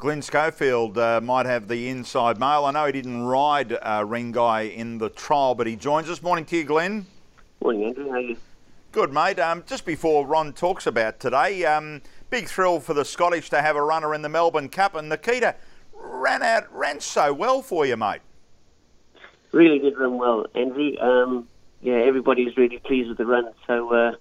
Glenn Schofield might have the inside mail. I know he didn't ride Ringai in the trial, but he joins us. Morning to you, Glenn. Morning, Andrew. How are you? Good, mate. Just before Ron talks about today, big thrill for the Scottish to have a runner in the Melbourne Cup, and Nikita ran so well for you, mate. Really did run well, Andrew. Everybody was really pleased with the run. So,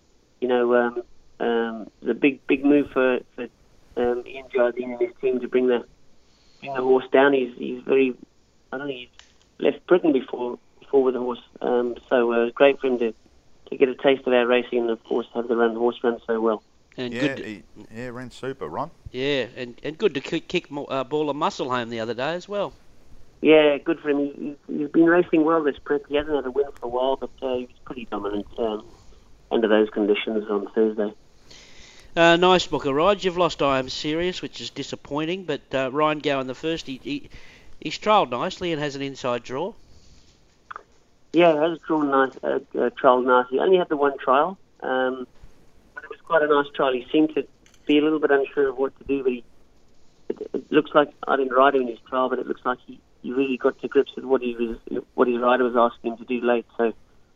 the big move for Ian Jardine and his team to bring the horse down. He's very, I don't think he's left Britain before with the horse. So it was great for him to get a taste of our racing and, of course, have the horse run so well. And he ran super, Ron. Yeah, and good to kick Ball of Muscle home the other day as well. Yeah, good for him. He's been racing well this prep. He hasn't had a win for a while, but he was pretty dominant under those conditions on Thursday. Nice book of rides. You've lost I Am Serious, which is disappointing, but Ryan Gowan the first, he's trialled nicely and has an inside draw. Yeah, he has trialled nicely. He only had the one trial, but it was quite a nice trial. He seemed to be a little bit unsure of what to do, but it looks like, I didn't ride him in his trial, but it looks like he really got to grips with what his rider was asking him to do late. So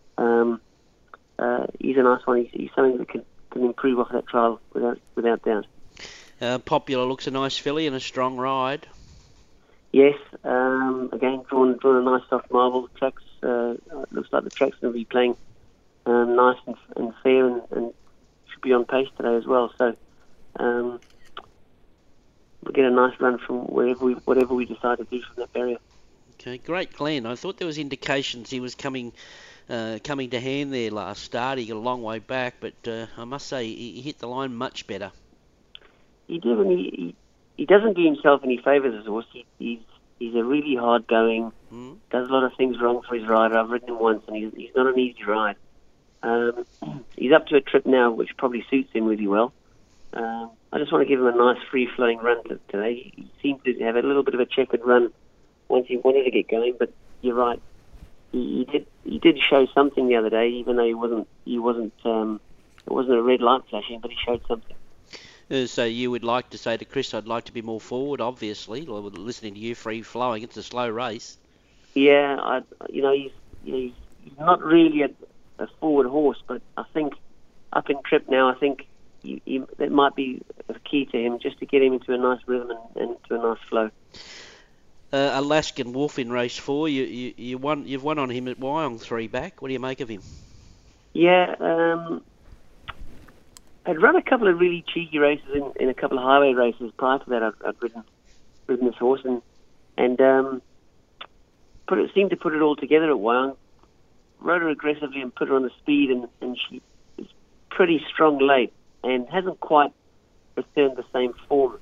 he's a nice one. He's something that can improve off that trial without doubt. Popular looks a nice filly and a strong ride. Yes, again drawn a nice soft marble. Tracks looks like the track's going to be playing nice and fair and should be on pace today as well. So we'll get a nice run from whatever we decide to do from that barrier. Okay, great, Glenn. I thought there was indications he was coming to hand there last start. He got a long way back, but I must say he hit the line much better. He did, and he doesn't do himself any favours as a horse. He's a really hard-going, does a lot of things wrong for his rider. I've ridden him once, and he's not an easy ride. He's up to a trip now, which probably suits him really well. I just want to give him a nice free-flowing run today. He seemed to have a little bit of a checkered run once he wanted to get going, but you're right. He did show something the other day, even though it wasn't a red light flashing, but he showed something. So you would like to say to Chris, I'd like to be more forward, obviously. Listening to you, free flowing, it's a slow race. Yeah, he's not really a forward horse, but I think up in trip now, I think that might be a key to him, just to get him into a nice rhythm and into a nice flow. Alaskan Wolf in race 4, you've won on him at Wyong 3 back. What do you make of him? Yeah, I'd run a couple of really cheeky races in a couple of highway races prior to that. I'd ridden this horse and seemed to put it all together at Wyong. Rode her aggressively and put her on the speed, and she was pretty strong late and hasn't quite returned the same form.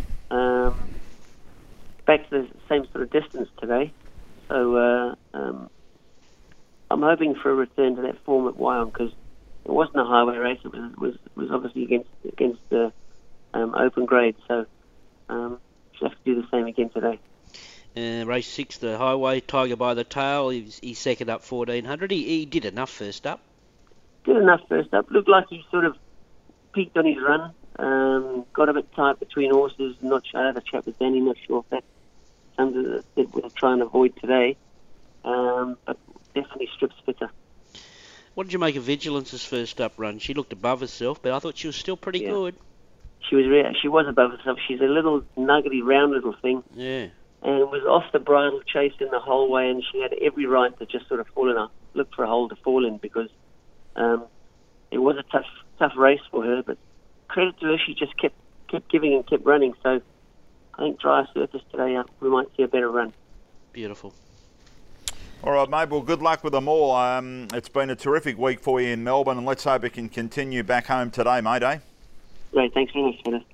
Back to the same sort of distance today. So I'm hoping for a return to that form at Wyong, because it wasn't a highway race. It was obviously against the open grade. So she'll have to do the same again today. Race 6, the highway, Tiger by the Tail. He's second up 1400. He did enough first up. Looked like he sort of peaked on his run. Got a bit tight between horses. Not sure. I had a chat with Danny. Not sure if that's something that we'll try and avoid today. But definitely strips fitter. What did you make of Vigilance's first up run? She looked above herself, but I thought she was still pretty good. She was above herself. She's a little nuggety, round little thing. Yeah. And was off the bridle, chasing the whole way, and she had every right to just sort of fall in. Look for a hole to fall in, because it was a tough race for her. But credit to her, she just kept giving and kept running. So I think dry surface today, we might see a better run. Beautiful. All right, mate. Well, good luck with them all. It's been a terrific week for you in Melbourne, and let's hope it can continue back home today, mate, eh? Great. Thanks very much, fella.